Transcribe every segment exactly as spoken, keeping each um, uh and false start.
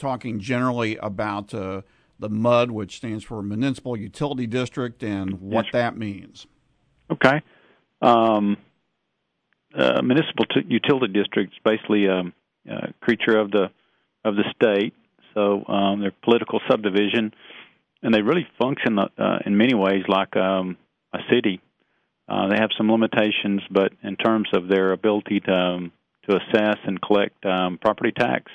talking generally about uh, the M U D, which stands for Municipal Utility District, and what yes, that means. Okay. Um, uh, municipal t- utility district is basically a, a creature of the of the state. So um, they're political subdivision, and they really function uh, in many ways like um, a city. Uh, they have some limitations, but in terms of their ability to um, to assess and collect um, property tax,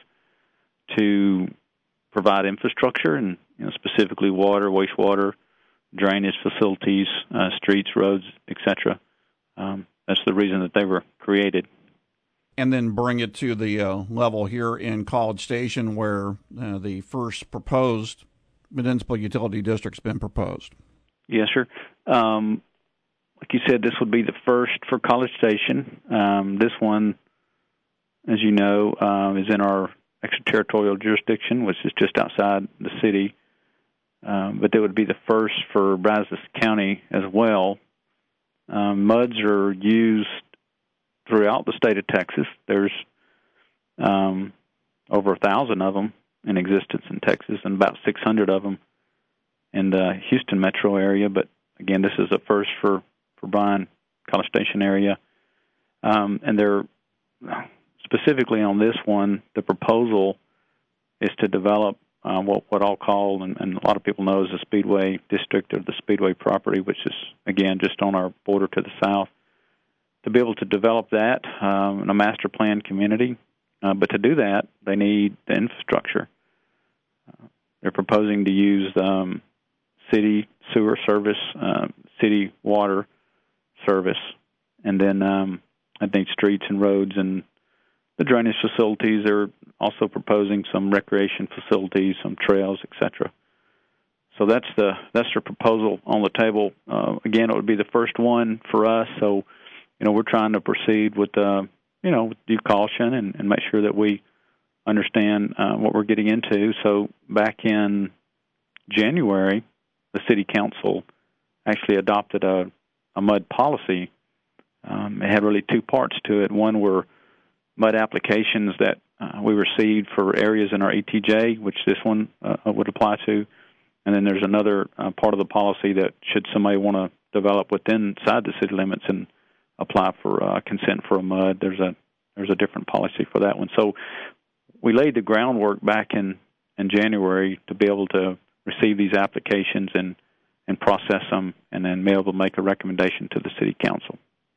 to provide infrastructure, and you know, specifically water, wastewater, drainage facilities, uh, streets, roads, et cetera. Um, that's the reason that they were created. And then bring it to the uh, level here in College Station, where uh, the first proposed municipal utility district's been proposed. Yes, sir. Um, like you said, this would be the first for College Station. Um, this one, as you know, um, is in our extraterritorial jurisdiction, which is just outside the city. Um, but they would be the first for Brazos County as well. Um, M U Ds are used throughout the state of Texas. There's um, over a thousand of them in existence in Texas, and about six hundred of them in the Houston metro area. But again, this is a first for for Bryan College Station area, um, and they're specifically on this one. The proposal is to develop uh, what what I'll call, and, and a lot of people know, is the Speedway District, or the Speedway property, which is again just on our border to the south. To be able to develop that um, in a master plan community, uh, but to do that, they need the infrastructure. Uh, they're proposing to use um, city sewer service, uh, city water service, and then um, I think streets and roads and the drainage facilities. They're also proposing some recreation facilities, some trails, et cetera. So that's the that's their proposal on the table. Uh, again, it would be the first one for us, so. You know, we're trying to proceed with, uh, you know, with due caution and, and make sure that we understand uh, what we're getting into. So back in January, the City Council actually adopted a, a M U D policy. Um, it had really two parts to it. One were M U D applications that uh, we received for areas in our E T J, which this one uh, would apply to. And then there's another uh, part of the policy that should somebody want to develop within inside the city limits and apply for uh, consent for a M U D. There's a there's a different policy for that one. So we laid the groundwork back in, in January to be able to receive these applications and, and process them, and then be able to make a recommendation to the City Council.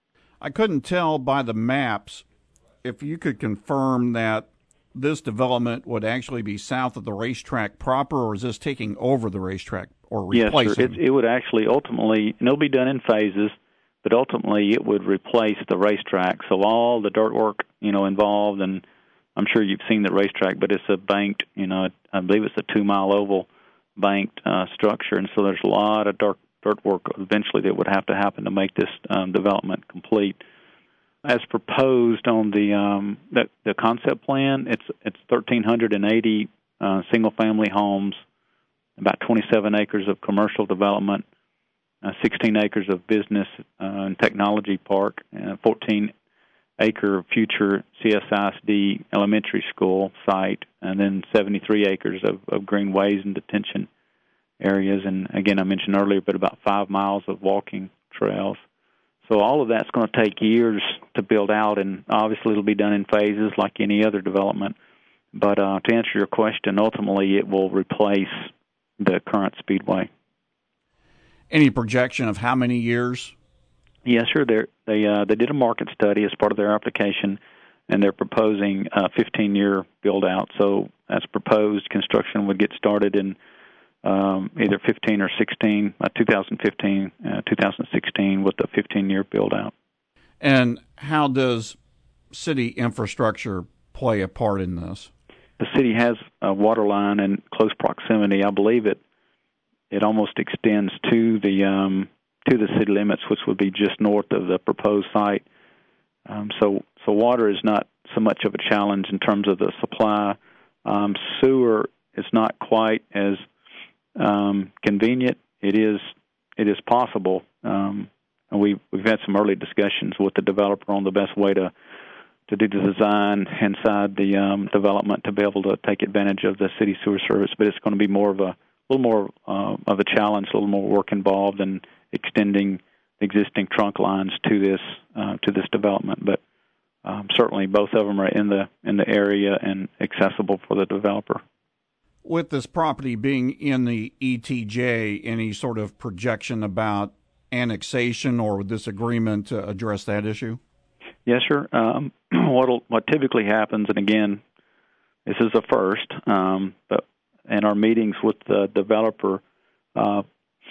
I couldn't tell by the maps if you could confirm that this development would actually be south of the racetrack proper, or is this taking over the racetrack or replacing? Yes, sir. It, it would actually ultimately, and it'll be done in phases, but ultimately it would replace the racetrack. So all the dirt work, you know, involved, and I'm sure you've seen the racetrack, but it's a banked, you know, I believe it's a two-mile oval banked uh, structure, and so there's a lot of dirt, dirt work eventually that would have to happen to make this um, development complete. As proposed on the um, the, the concept plan, it's it's one thousand three hundred eighty uh, single-family homes, about twenty-seven acres of commercial development, Uh, sixteen acres of business uh, and technology park, uh, fourteen acre future C S I S D elementary school site, and then seventy-three acres of, of greenways and detention areas. And again, I mentioned earlier, but about five miles of walking trails. So all of that's going to take years to build out, and obviously it'll be done in phases like any other development. But uh, to answer your question, ultimately it will replace the current speedway. Any projection of how many years? Yes, sir. They're, they uh, they did a market study as part of their application, and they're proposing a fifteen-year build-out. So as proposed, construction would get started in um, either fifteen or sixteen, uh, twenty fifteen, uh, twenty sixteen, with a fifteen-year build-out. And how does city infrastructure play a part in this? The city has a water line in close proximity. I believe it It almost extends to the um, to the city limits, which would be just north of the proposed site. Um, so, so water is not so much of a challenge in terms of the supply. Um, sewer is not quite as um, convenient. It is it is possible, um, and we we've had some early discussions with the developer on the best way to to do the design inside the um, development to be able to take advantage of the city sewer service. But it's going to be more of a, a little more uh, of a challenge, a little more work involved in extending existing trunk lines to this uh, to this development. But um, certainly both of them are in the in the area and accessible for the developer. With this property being in the E T J, any sort of projection about annexation or would this agreement uh, address that issue? Yes, sir. Um, what what typically happens, and again, this is a first, um, but in our meetings with the developer, uh,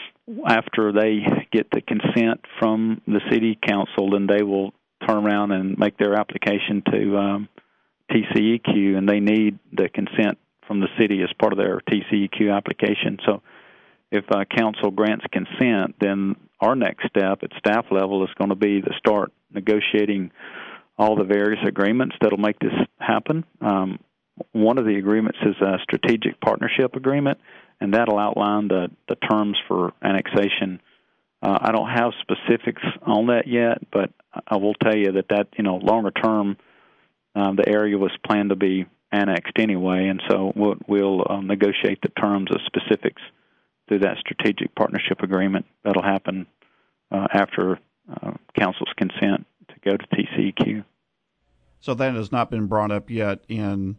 after they get the consent from the city council, then they will turn around and make their application to um, T C E Q, and they need the consent from the city as part of their T C E Q application. So if uh, council grants consent, then our next step at staff level is going to be to start negotiating all the various agreements that will make this happen. Um, one of the agreements is a strategic partnership agreement, and that will outline the, the terms for annexation. Uh, I don't have specifics on that yet, but I will tell you that, that you know, longer term, um, the area was planned to be annexed anyway, and so we'll, we'll um, negotiate the terms of specifics through that strategic partnership agreement. That'll happen uh, after uh, council's consent to go to T C E Q. So that has not been brought up yet in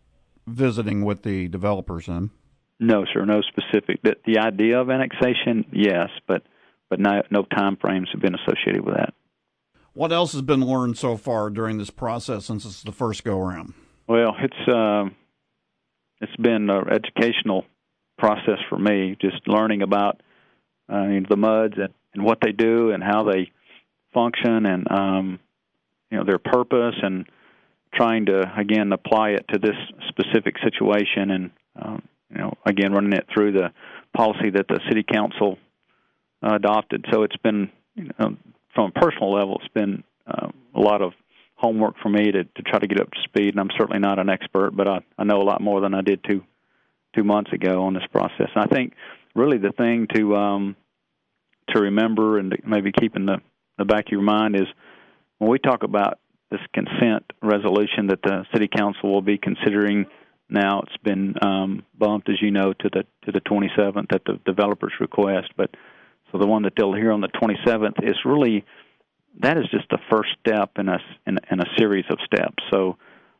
visiting with the developers, then? No, sir, no specific. The, the idea of annexation, yes, but but no, no time frames have been associated with that. What else has been learned so far during this process since it's the first go-around? Well, it's uh, it's been an educational process for me, just learning about uh, the MUDs and, and what they do and how they function and um, you know their purpose, and trying to again apply it to this specific situation, and um, you know again running it through the policy that the city council uh, adopted. So it's been, you know, from a personal level, it's been uh, a lot of homework for me to, to try to get up to speed, and I'm certainly not an expert, but I, I know a lot more than I did two two months ago on this process. And I think really the thing to um, to remember and to maybe keep in the, the back of your mind is when we talk about this consent resolution that the city council will be considering now, it's been um, bumped, as you know, to the to the twenty-seventh at the developer's request. But so the one that they'll hear on the twenty-seventh is really, that is just the first step in a, in, in a series of steps. So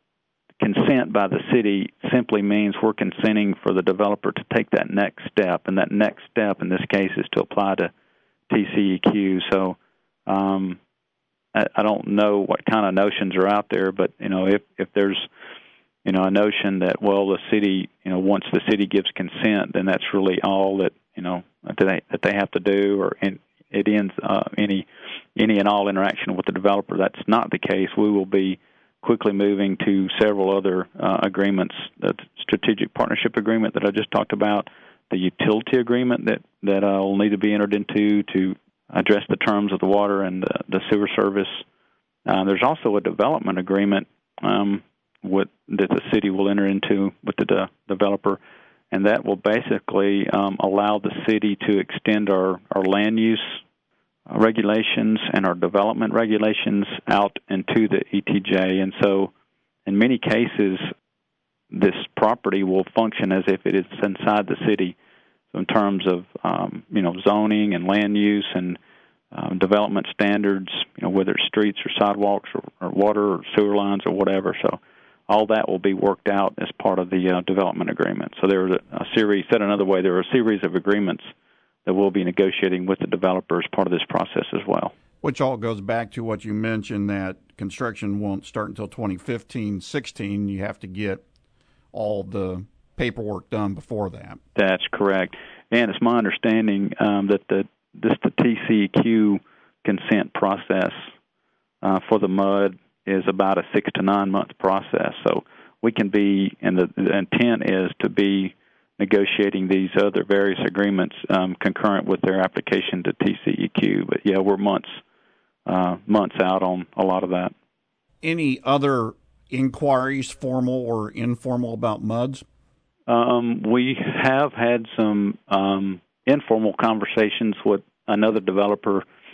consent by the city simply means we're consenting for the developer to take that next step, and that next step in this case is to apply to T C E Q. So um, I, I don't know what kind of notions are out there, but you know if, if there's you know a notion that, well, the city, you know once the city gives consent, then that's really all that you know that they, that they have to do, or in, it ends uh, any any and all interaction with the developer. That's not the case. We will be quickly moving to several other uh, agreements, the strategic partnership agreement that I just talked about, the utility agreement that, that uh, will need to be entered into to address the terms of the water and the, the sewer service. Uh, there's also a development agreement um, with, that the city will enter into with the de- developer, and that will basically um, allow the city to extend our, our land use regulations and our development regulations out into the E T J. And so in many cases, this property will function as if it is inside the city. So in terms of, um, you know, zoning and land use and um, development standards, you know, whether it's streets or sidewalks or, or water or sewer lines or whatever. So all that will be worked out as part of the uh, development agreement. So there are a series, said another way, there are a series of agreements that we'll be negotiating with the developer as part of this process as well. Which all goes back to what you mentioned, that construction won't start until twenty fifteen sixteen. You have to get all the paperwork done before that. That's correct. And it's my understanding um, that the this the T C E Q consent process uh, for the MUD is about a six to nine month process. So we can be, and the, the intent is to be negotiating these other various agreements um, concurrent with their application to T C E Q. But yeah, we're months uh, months out on a lot of that. Any other inquiries, formal or informal, about MUDs? Um, we have had some um, informal conversations with another developer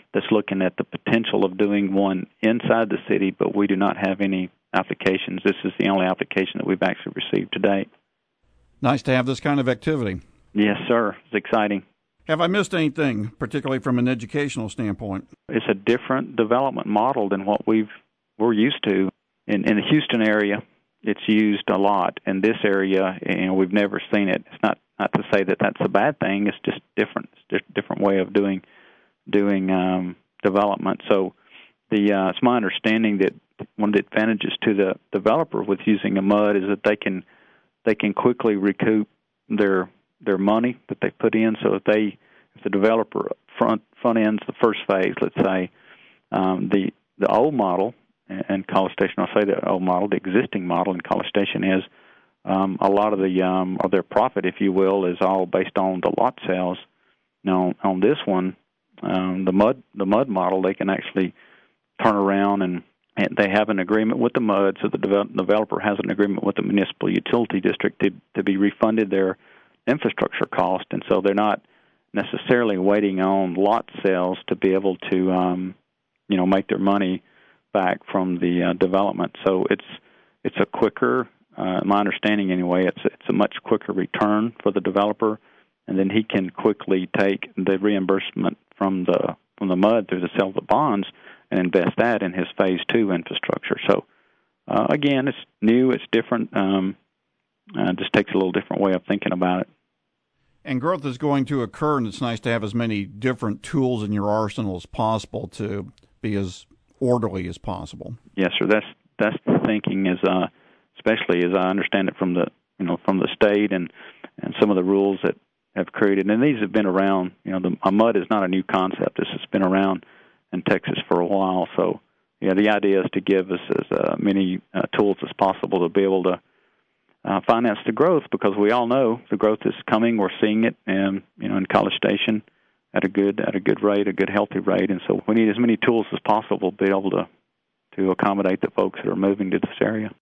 that's looking at the potential of doing one inside the city, but we do not have any applications. This is the only application that we've actually received to date. Nice to have this kind of activity. Yes, sir. It's exciting. Have I missed anything, particularly from an educational standpoint? It's a different development model than what we've, we're used to. In, in the Houston area, it's used a lot. In this area, you know, we've never seen it. It's not, not to say that that's a bad thing. It's just different. It's just a different way of doing doing um, development. So the uh, it's my understanding that one of the advantages to the developer with using a M U D is that they can they can quickly recoup their their money that they put in. So if they if the developer front front ends the first phase, let's say um, the the old model in College Station, I'll say the old model, the existing model in College Station is um, a lot of the um, of their profit, if you will, is all based on the lot sales. Now on this one, um, the M U D the M U D model, they can actually turn around and, and they have an agreement with the M U D, so the devel- developer has an agreement with the municipal utility district to to be refunded their infrastructure cost, and so they're not necessarily waiting on lot sales to be able to um, you know make their money back from the uh, development. So it's it's a quicker, uh, my understanding anyway, it's it's a much quicker return for the developer, and then he can quickly take the reimbursement from the from the M U D through the sale of the bonds and invest that in his phase two infrastructure. So uh, again, it's new, it's different. Um, uh, just takes a little different way of thinking about it. And growth is going to occur, and it's nice to have as many different tools in your arsenal as possible to be as orderly as possible. Yes, sir. That's that's the thinking. Is uh, especially as I understand it from the you know from the state and, and some of the rules that have created, and these have been around. You know, the a M U D is not a new concept. This has been around in Texas for a while. So, yeah, the idea is to give us as uh, many uh, tools as possible to be able to Uh, finance the growth, because we all know the growth is coming. We're seeing it, and you know, in College Station at a good at a good rate, a good healthy rate, and so we need as many tools as possible to be able to to accommodate the folks that are moving to this area.